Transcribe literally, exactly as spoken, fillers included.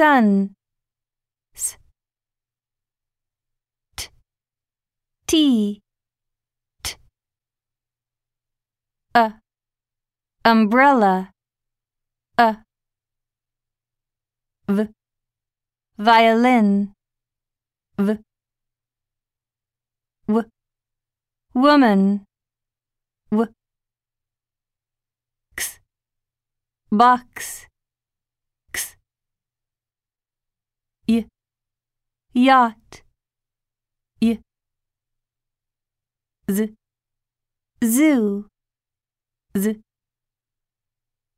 sun. S t tea t a umbrella. A v violin. V w woman. W x box. X y yacht. Y z zoo. Z